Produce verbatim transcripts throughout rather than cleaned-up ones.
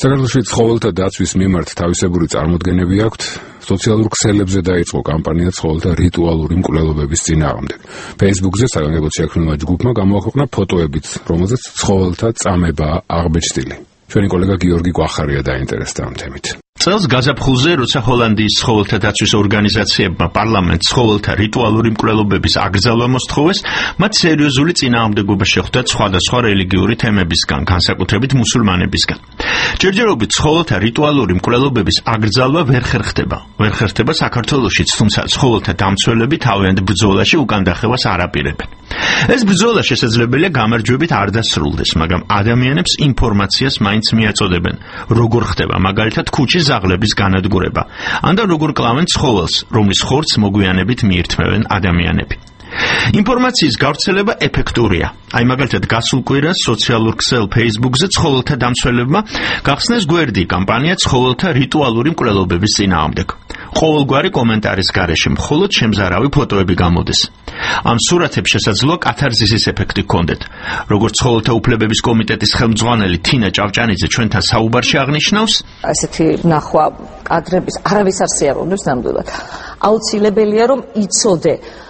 საქართველოში ცხოველთა დაცვის მიმართ თავისებური წარმოდგენები აქვთ. სოციალურ ქსელებზე დაიწყო კამპანია ცხოველთა რიტუალური მკვლელობების წინააღმდეგ. Facebook-ზე საგანგებო შექმნილმა ჯგუფმა გამოაქვეყნა ფოტოებით, რომელზეც ცხოველთა წამებაა აღბეჭდილი. ჩვენი კოლეგა გიორგი კვახარია დაინტერესდა ამ თემით. წელს გაზაფხულზე, როცა ჰოლანდიის ცხოველთა დაცვის ორგანიზაციებმა პარლამენტს ცხოველთა რიტუალური მკვლელობების აკრძალვა მოსთხოვეს, მათ სერიოზული წინააღმდეგობა შეხვდათ სხვადასხვა რელიგიური თემებისგან, განსაკუთრებით მუსულმანებისგან. ჯერჯერობით ცხოველთა რიტუალური მკვლელობების აკრძალვა ვერ ხერხდება. ვერ ხერხდება საქართველოშიც, თუმცა ცხოველთა დამცველები თავიანთ ბრძოლაში უკან დახევას არ აპირებენ. ეს ბრძოლა შესაძლებელია გამარჯვებით არ დასრულდეს, მაგრამ ადამიანებს ინფორმაციას მაინც მიაწოდებენ, როგორ ხდება მაგალითად ქუჩის ზაღლების განადგურება, ან და როგორ კლავენ ცხოველს, რომლის ხორცს მოგვიანებით მიირთმევენ ადამიანები. ინფორმაციის გავრცელება ეფექტურია. აი მაგალითად გასულ კვირას სოციალურ ქსელ Facebook-ზე ცხოველთა დამცველებმა გახსნეს გვერდი კამპანია ცხოველთა რიტუალური მკვლელობების წინააღმდეგ. ყოველგვარი კომენტარის გარეშე მხოლოდ შემზარავი ფოტოები გამოდის. ამ სურათებს შესაძლოა კათარზისის ეფექტი ჰქონდეთ. როგორც ცხოველთა უფლებების კომიტეტის ხელმძღვანელი თინა ჭავჭანიძე ჩვენთან საუბარში აღნიშნავს, ასეთი ნახვა კადრების არავის არ შეაბრუნებს ნამდვილად. აუცილებელია რომ იცოდე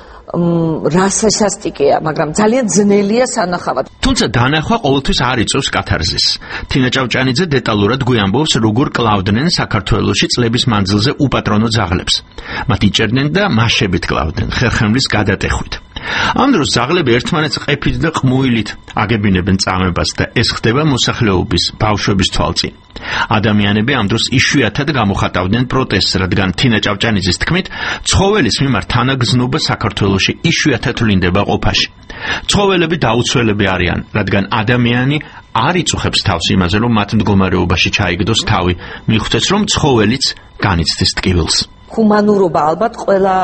რა სასასტიკია, მაგრამ ძალიან ძნელია სანახავად. თუმცა დანახვა ყოველთვის არ იწვევს კათარზისს. თინა ჭავჭანიძე დეტალურად გვიამბობს, როგორ კლავდნენ საქართველოში წლების მანძილზე უპატრონო ძაღლებს. მათ იჭერდნენ და მასშებით კლავდნენ, ხერხემლის გადატეხვით. ამ დროს ძაღლები ერთმანეთს ყეფით და ყმუილით აგებინებენ წამებას და ეს ხდება მოსახლეობის, ბავშვების თვალწინ. ადამიანები ამ დროს იშვიათად გამოხატავდნენ პროტესტს, რადგან თინა ჭავჭანიძის თქმით, ცხოველის მიმართ თანაგზნობა საქართველოში იშვიათად ვლინდება ყოფაში. ცხოველები დაუცველები არიან, რადგან ადამიანი არ იწუხებს თავს იმაზე, რომ მათ მდგომარეობაში ჩაიგდოს თავი, მიხვდეს, რომ ცხოველიც განიცდის ტკივილს. ჰუმანურობა ალბათ ყველა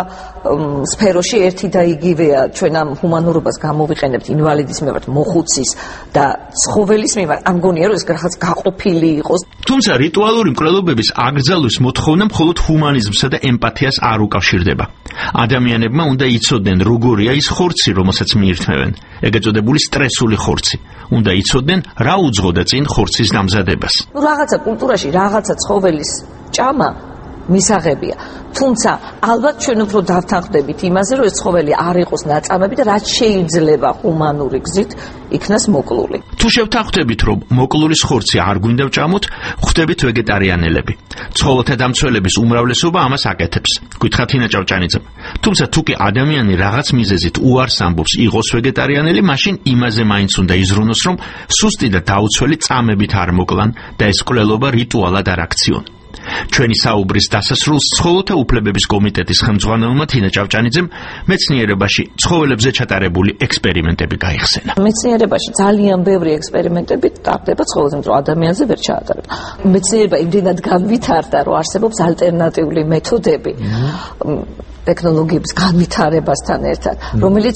სფეროში ერთი და იგივეა. ჩვენ ამ ჰუმანურობას გამოვიყენებთ ინვალიდის მიმართ, მოხუცის და ცხოველის მიმართ. ამ გონია რომ ეს რაღაც გაყოფილი იყოს. თუმცა რიტუალური მკვლელობების აკრძალვის მოთხოვნა მხოლოდ ჰუმანიზმსა და ემპათიას არ უკავშირდება. ადამიანებმა უნდა იცოდნენ, როგორია ის ხორცი, რომელსაც მიირთმევენ, ეგ ეწოდებული სტრესული ხორცი. უნდა იცოდნენ, რა უძღოდა წინ ხორცის დამზადებას. ნუ რაღაცა კულტურაში რაღაცა ცხოველის ჭამა მისაღებია. თუმცა ალბათ ჩვენ უფრო დავთანხმდებით იმაზე, რომ ეს ცხოველი არ იყოს ნაწამები და რაც შეიძლება ჰუმანური გზით იქნას მოკლული. თუ შევთანხმდებით, რომ მოკლულის ხორცი არ გვინდა ვჭამოთ, ხვდებით ვეგეტარიანელები. ცხოველთა დამცველების უმრავლესობა ამას აკეთებს, გითხრა თინა ჭავჭანიძემ. თუმცა თუ კი ადამიანი რაღაც მიზეზით უარს ამბობს იყოს ვეგეტარიანელი, მაშინ იმაზე მაინც უნდა იზრუნოს, რომ სუსტი და დაუცველი წამებით არ მოკლან და ეს მკვლელობა რიტუალად არ აქციონ. ჩვენი საუბრის დასასრულს ცხოველთა უფლებების კომიტეტის ხელმძღვანელმა თინა ჭავჭანიძემ მეცნიერებაში ცხოველებზე ჩატარებული ექსპერიმენტები გაიხსენა. მეცნიერებაში ძალიან ბევრი ექსპერიმენტები ტარდება ცხოველზე, რომ ადამიანზე ვერ ჩაატარება. მეცნიერება იმდენად განვითარდა, რომ არსებობს ალტერნატიული მეთოდები ტექნოლოგიების განვითარებასთან ერთად, რომელიც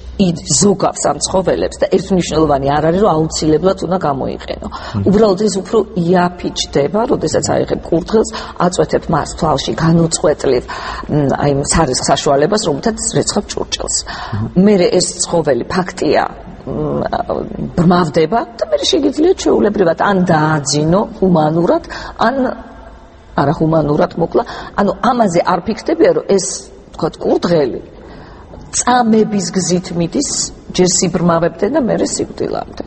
ზოგავს ამ ცხოველებს და ერთმნიშვნელოვანი არ არის, რომ აუცილებლად უნდა გამოიყენო. უბრალოდ ეს უფრო იაფიჩდება, როდესაც აიღებ კურდღელს, აწვეთებ მას თვალში, განუწყვეტლივ აი სარისხ საშუალებას, რომელთაც რეცხავ ჭურჭელს. მერე ეს ცხოველი ფაქტია ბრმავდება და მერე შეგიძლია ჩვეულებრივად ან დააძინო ჰუმანურად, ან არაჰუმანურად მოკლა. ანუ ამაზე არ ფიქრდებია, რომ ეს თქვა კურდღელი წამების გზით მიდის, ჯერ სიბრმავებდნენ და მერე სიკვდილამდე.